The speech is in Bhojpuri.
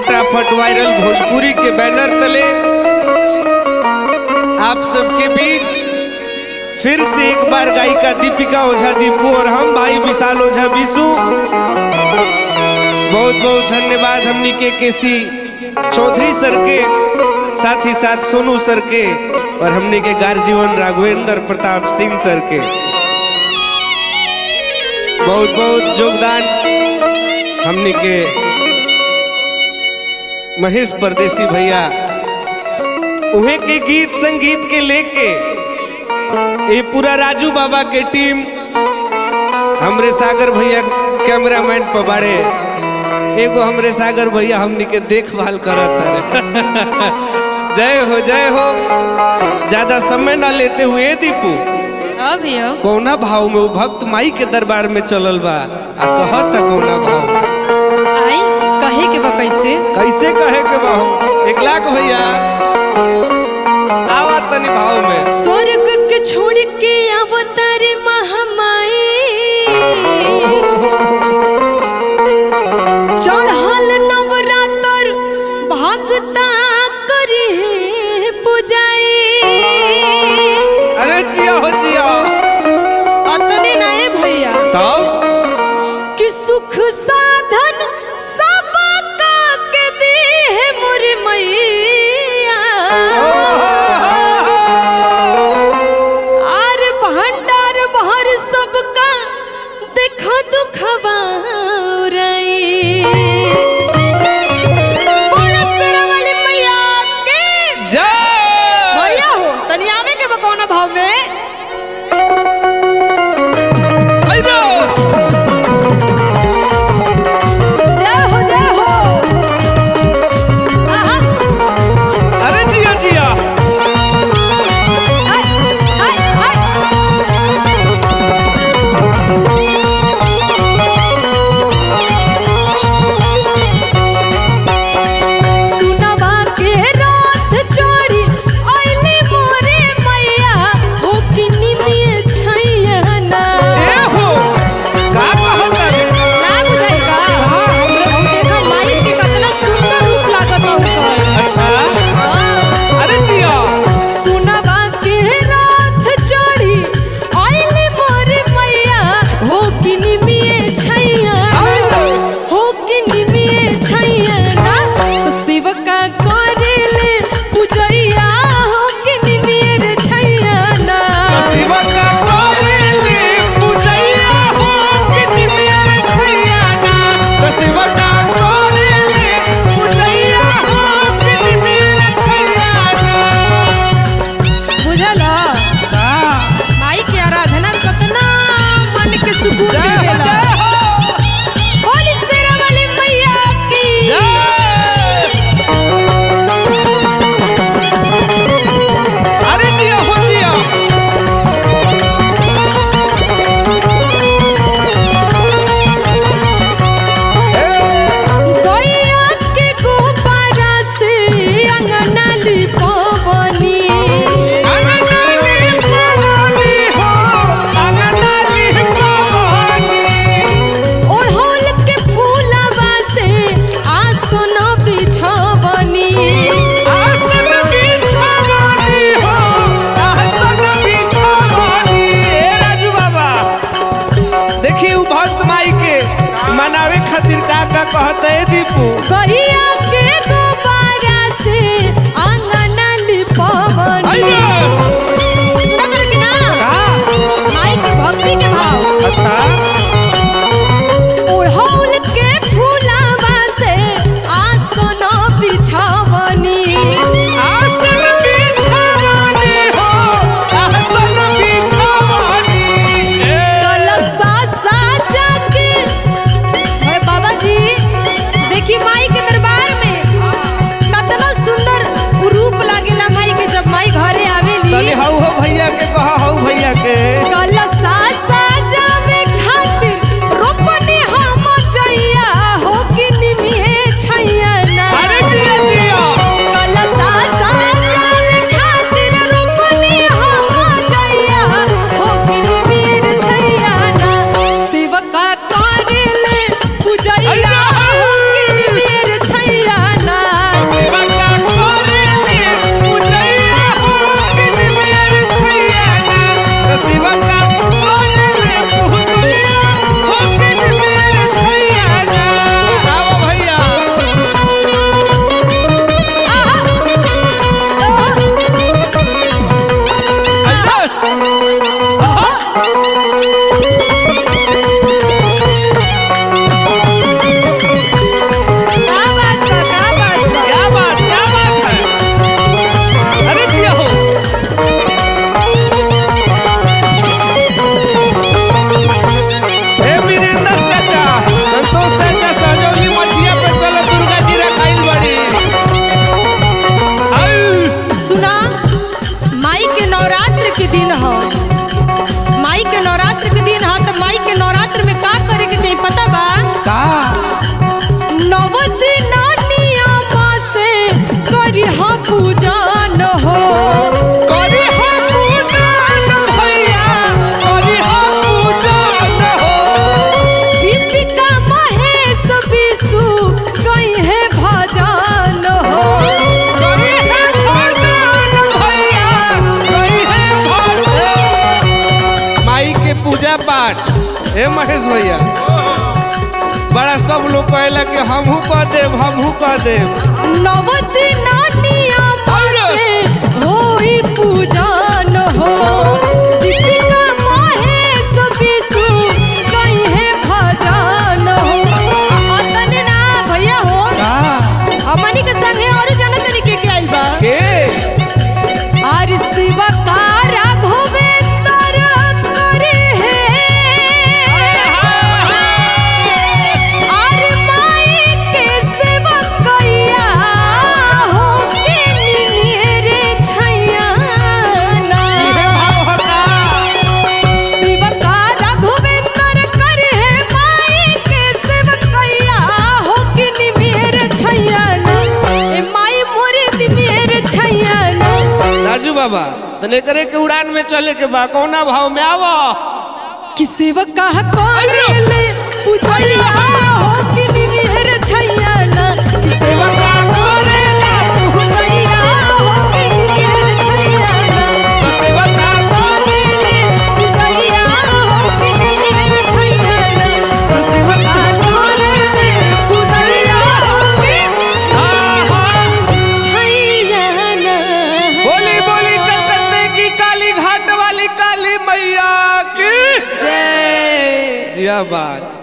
फटाफट वायरल भोजपुरी के बैनर तले आप सबके बीच फिर से एक बार गायिका दीपिका ओझा दीपू और हम भाई विशाल ओझा विशु बहुत बहुत धन्यवाद हमनी के केसी चौधरी सर के साथ ही साथ सोनू सर के और हमने के गार्जीवन राघवेंद्र प्रताप सिंह सर के बहुत बहुत योगदान हमने के महेश परदेसी भैया उहे के गीत संगीत के लेके ये पूरा राजू बाबा के टीम हमरे सागर भैया कैमरामैन पबाड़े एगो हमरे सागर भैया हमनी के देखभाल करत जय हो ज्यादा समय ना लेते हुए दीपू कौना भाव में वो भक्त माई के दरबार में चलल बा आ कहता कौना भाव आई कहे के बा कैसे कहे के बा 1 लाख भैया आवा तनी भाव में स्वर्ग के छोड़ के अवतार महामाई चढ़ल नवरात्र भक्ता करे पूजाई अरे जिया हो जिया अतने नए भैया तब कि सुख साधन सब का के दी है मोर मैया आर भंडार भर सबका देखो दुखवा कौन भाव में अरे जिया जिया सुनवा के रात चोरी आइली मोरे मैया हो किनी में छैया ना ए हो का कहता रे ना बुझाई का हम देखा माई के कितना सुंदर रूप लागत ओकर अच्छा अरे जिया सुनवा के रात चोरी आइली मोरे मैया हो किनी में छैया हो किनी में छैया ना शिव का करेले पूजैया हो किनी में छैया ना शिव का करेले पूजैया हो किनी मेरे छैया ना शिव का करेले पूजैया हो किनी मेरे छैया ना बुझला माई के आराधना कितना मन के सुकून देवेला बोली शेरा वाली मैया की अरे जिया हो जिया गैया के गोपारा से अंगना लिपवनी अंगनाली पवानी हो अंगनाली पवानी ओढ़ौल के फूलवा से आसन बिछवनी आसन बिछवानी हो आसन बिछवानी ए राजू बाबा देखी उ भक्त माई के मनावे खातिर का कहत है दीपू गैया के गोपारा से अंगना लिपवनी सुनत रही ना का माई के भक्ति के भाव अच्छा ओढ़ौल के फूलवा से आसन बिछवनी आसन बिछवानी हो आसन बिछवानी कलशा साजा के बाबा जी देखी माई के दिन ह माई के नवरात्र के दिन ह तो माई के नवरात्र में का करे के चाहिए पता बा का नव दिन नियमा से करी ह पूजा न हो करी हो पूजन भैया करी हो पूजन हो दीपिका महेश विशु कहीं है भजन हो करी है भजन भैया करी है भजन माई के पूजा पाठ हे महेश भैया बड़ा सब लोग कहला कि हमहू कह देव हमहू कह देव नव दिन नियमा से होई पूजा न हो दीपिका महेश विशु कहीं है भजन हो अतने ना भैया हो हमनी के संगे और जन तरीके के आइल बा के आर शिवा का राघवेंद्र करे है आर माई के सेवा कैया हो के निरे छैया ना शिवा का राघवेंद्र करे है माई के सेवा कैया हो के निरे छैया ना ए माई मोरे निरे छैया ना राजू बाबा तने करे के उड़ान में चले के बा कौना भाव में आवो कि सेवा कहा कौन ले पूछलिया हो कि निहर छैया ना कि सेवा कहा कौन ले पूछलिया हो कि निहर छैया ना कि सेवा कहा कौन ले पूछलिया हो कि निहर छैया ना कि सेवा कहा कौन ले पूछलिया हो कि छैया ना बोली बोली कलकत्ते की काली घाट वाली काली मैया की जय जिया बात